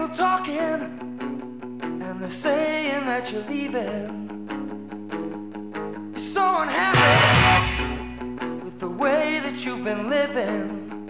people talking, and they're saying that you're leaving. You're so unhappy with the way that you've been living.